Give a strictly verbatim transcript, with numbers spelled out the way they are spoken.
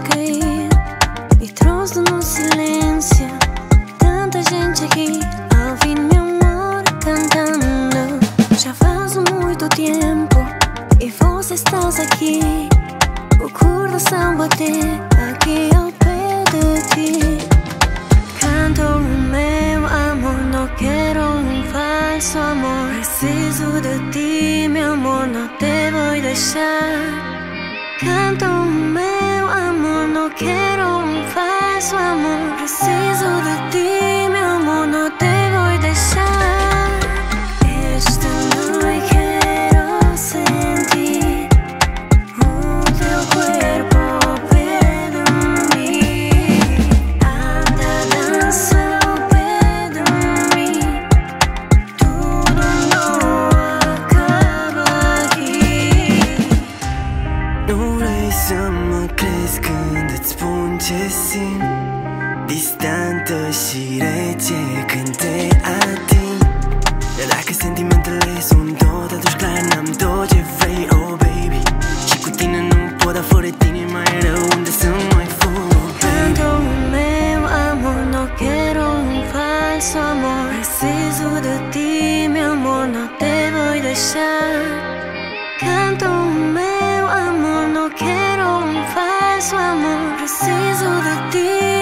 cair e trouxe no silêncio tanta gente aqui a ouvir meu amor cantando. Já faz muito tempo e você estás aqui, o coração bater aqui ao pé de ti. Canto o meu amor, não quero um falso amor. Preciso de ti, meu amor, não te vou deixar. Canto o meu amor, não quero um falso amor. Preciso de ti, meu amor, não te vou deixar. Esta noite quero sentir o teu corpo ao pé de mim. Anda, dança ao pé de mim. Tudo não acaba aqui. Nu vrei să mă crezi când îți spun ce simt, distantă și rece când te ating. Dar dacă sentimentele sunt tot, atunci clar n-am tot ce vrei, oh baby. Și cu tine nu pot, dar fără tine mai rău, unde să mai fug, baby? Canto o meu amor, não quero um falso amor. Preciso de ti, meu amor, não te vou deixar. Canto o meu amor, não quero um falso amor. Preciso de ti.